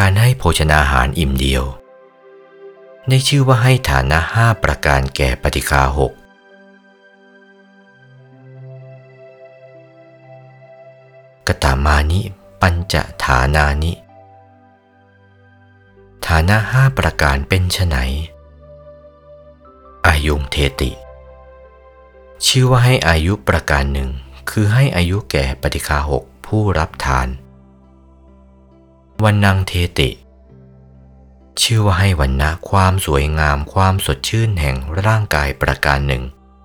การให้โภชนาหารอิ่มเดียวได้ชื่อว่าให้ฐานะ5ประการแก่ปฏิฆา6กตามานิปัญจฐานานิฐานะ5ประการเป็นไฉนอายุงเทติชื่อว่าให้อายุประการหนึ่งคือให้อายุแก่ปฏิฆา6ผู้รับทานวันนังเทติชื่อว่าให้วรรณะความสวยงามความสดชื่นแห่งร่างกายประการหนึ่ง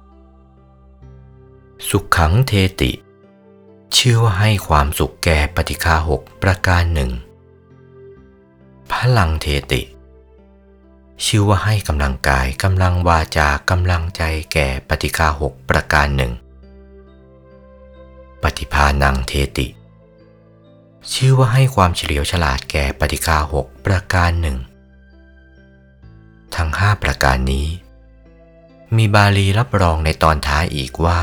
สุขขังเทติชื่อว่าให้ความสุขแก่ปฏิฆา6ประการหนึ่งพลังเทติชื่อว่าให้กำลังกายกำลังวาจากำลังใจแก่ปฏิฆา6ประการหนึ่งปฏิภาณังเทติชื่อว่าให้ความเฉลียวฉลาดแก่ปฏิฆา6ประการหนึ่งทั้ง5ประการนี้มีบาลีรับรองในตอนท้ายอีกว่า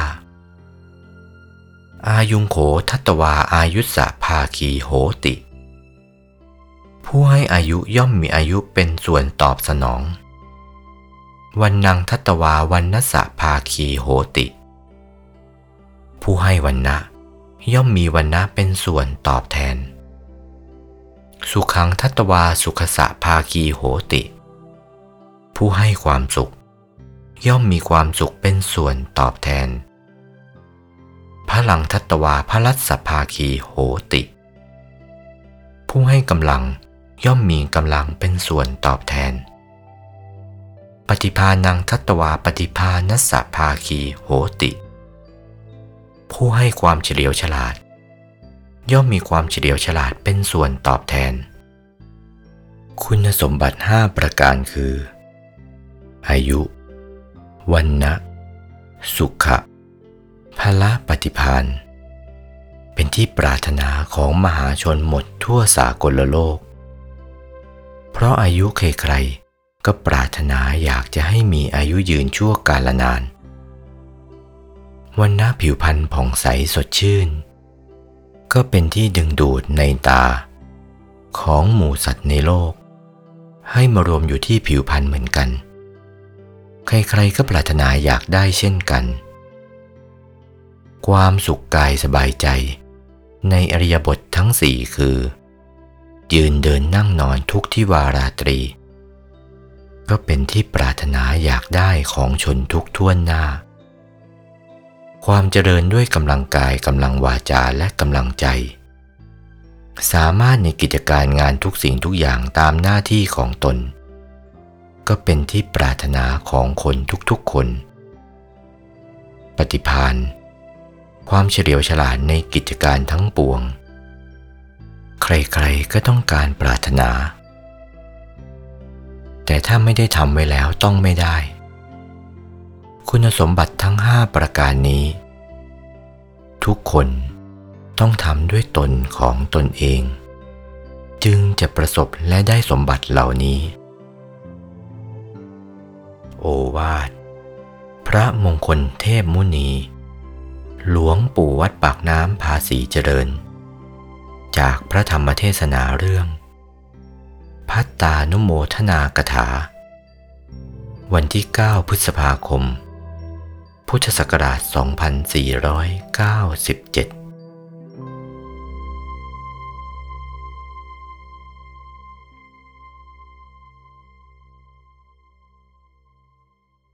อายุงโขทัตตวาอายุสสะภาคีโหติผู้ให้อายุย่อมมีอายุเป็นส่วนตอบสนองวันนังทัตตวาวันนสะภาคีโหติผู้ให้วรรณะย่อมมีวรรณะเป็นส่วนตอบแทนสุขังทัตตวาสุขสะภาคีโหติผู้ให้ความสุขย่อมมีความสุขเป็นส่วนตอบแทนพลังทัตตวาพลัสสะภาคีโหติผู้ให้กำลังย่อมมีกำลังเป็นส่วนตอบแทนปฏิภาณังทัตตวาปฏิภานัสสะภาคีโหติผู้ให้ความเฉลียวฉลาดย่อมมีความเฉลียวฉลาดเป็นส่วนตอบแทนคุณสมบัติ5ประการคืออายุวรรณะสุขะพละปฏิภาณเป็นที่ปรารถนาของมหาชนหมดทั่วสากลโลกเพราะอายุใครๆก็ปรารถนาอยากจะให้มีอายุยืนชั่วกาลนานวรรณะผิวพรรณผ่องใสสดชื่นก็เป็นที่ดึงดูดในตาของหมู่สัตว์ในโลกให้มารวมอยู่ที่ผิวพรรณเหมือนกันใครๆก็ปรารถนาอยากได้เช่นกันความสุขกายสบายใจในอริยบททั้ง4คือยืนเดินนั่งนอนทุกที่วาราตรีก็เป็นที่ปรารถนาอยากได้ของชนทุกทั่วหน้าความเจริญด้วยกำลังกายกำลังวาจาและกำลังใจสามารถในกิจการงานทุกสิ่งทุกอย่างตามหน้าที่ของตนก็เป็นที่ปรารถนาของคนทุกๆคนปฏิภาณความเฉลียวฉลาดในกิจการทั้งปวงใครๆก็ต้องการปรารถนาแต่ถ้าไม่ได้ทำไว้แล้วต้องไม่ได้คุณสมบัติทั้ง5ประการนี้ทุกคนต้องทำด้วยตนของตนเองจึงจะประสบและได้สมบัติเหล่านี้โอวาทพระมงคลเทพมุนีหลวงปู่วัดปากน้ำภาษีเจริญจากพระธรรมเทศนาเรื่องภัตตานุโมทนากถาวันที่9พฤษภาคมพุทธศักราช2497